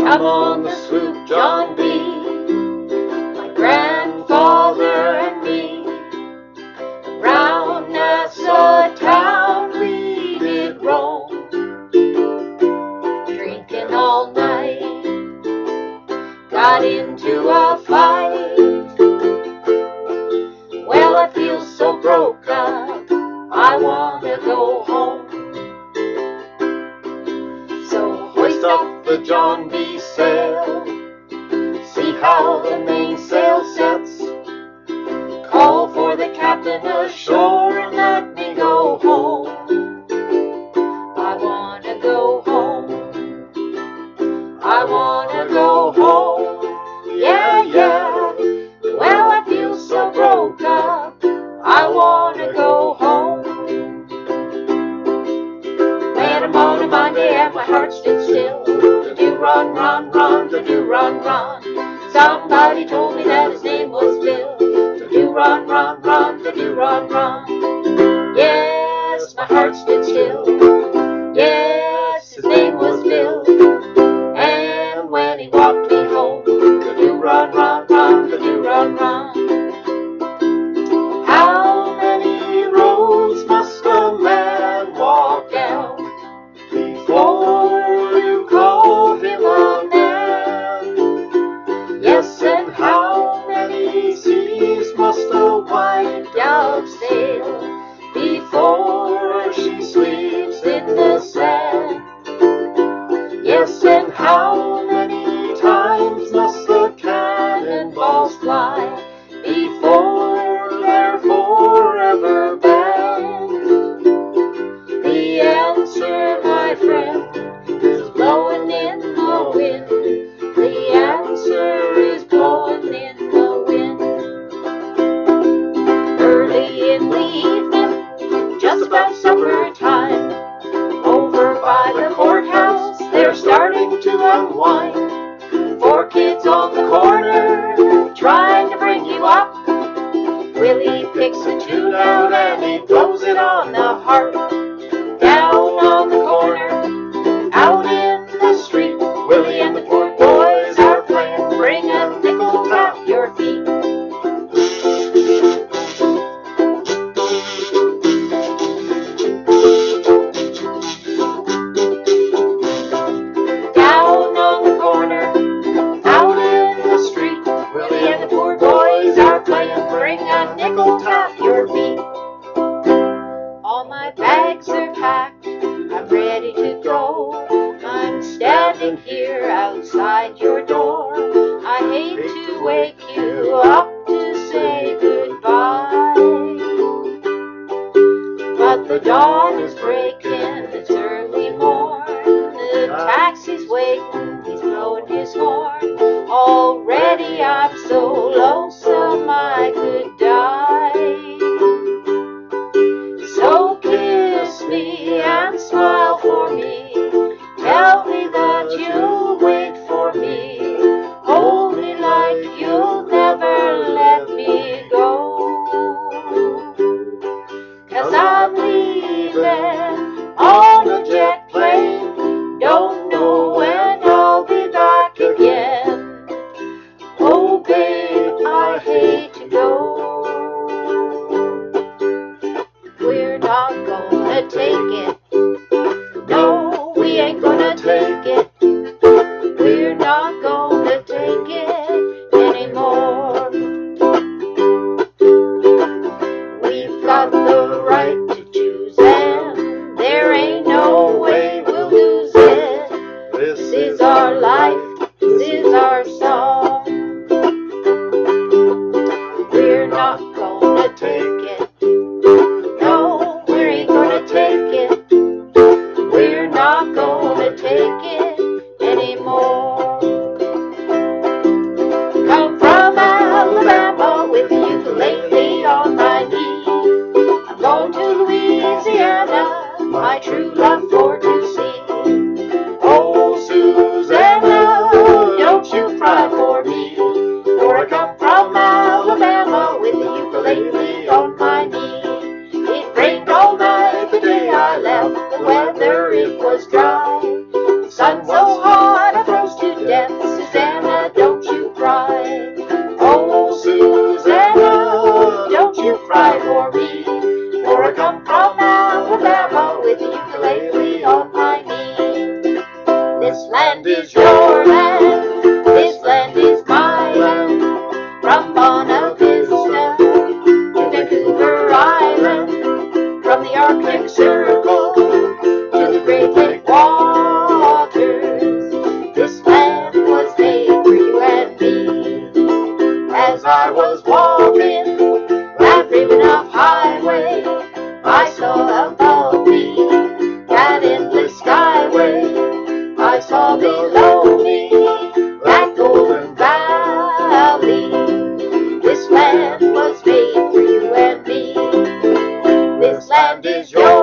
Come on the sloop, John B. My grandfather and me. Round Nassau town we did roam, drinking all night. Got into a fight. Well, I feel so broke up, I wanna go home. So hoist up the John B. sail, see how the mainsail sets. Call for the captain ashore and let me go home. I wanna go home. I wanna go home. Yeah, yeah. Well, I feel so broke up, I wanna go home. Man, I'm on a Monday and my heart stood still. The do run, run, run, the do run, run. Somebody told me that his name was Bill. The do run, run, run, the do run, run. Yes, my heart stood still. Yes, his name was Bill. And when he walked me home, the do run, run, run, the do run, run. How many roads must a man walk down before you call him a man? Yes, and how many seas must a white dove sail before she sleeps in the sand? Yes, and how many times must the cannonballs fly before they're forever banned? The answer, my friend, is blowing in the wind. The answer is blowing in the wind. Early in the evening, just about supper time, over by the courthouse, they're starting to unwind. 4 kids on the corner, trying to bring you up. Willie picks a tune out and he blows it on the harp. Down on the corner, out in the street, Willie and the poor boys are playing. Bring a nickel, tap your feet. Down on the corner, out in the street, Willie and the poor boys are playing. Bring a nickel, tap your feet. All my bags are packed, I'm ready to go. I'm standing here outside your door. I hate to wake you up to say goodbye, but the dawn is breaking, it's early morn. The taxi's waiting, he's blowing his horn. Already I'm so lonesome I could die. So kiss me and smile for me. Tell me that you'll wait for me. Hold me like you'll never let me go. 'Cause I'm leaving on a jet plane. Don't know when I'll be back again. Oh babe, I hate to go. We're not gonna take it. No, we ain't gonna take it. We're not gonna take it anymore. We've got the right to choose, and there ain't no way we'll lose it. This is our life, this is our song. We're not gonna take it. No, we ain't gonna take it. We're not gonna take it anymore. Come from Alabama with a ukulele on my knee. I'm going to Louisiana, my true love for to see. Oh, Susanna, don't you cry for me, for I come from Alabama with a ukulele on my knee. It rained all night the day I left, the weather it was dry. The sun so hot I froze to death. for me. For I come from Alabama with a ukulele on my knee. This land is your land, this land is my land. From Buena Vista to Vancouver Island, from the Arctic Circle to the Great Lake waters, this land was made for you and me. As I was walking that Rivenoff Highway, I saw above me that endless skyway. I saw below me that golden valley. This land was made for you and me. This land is yours.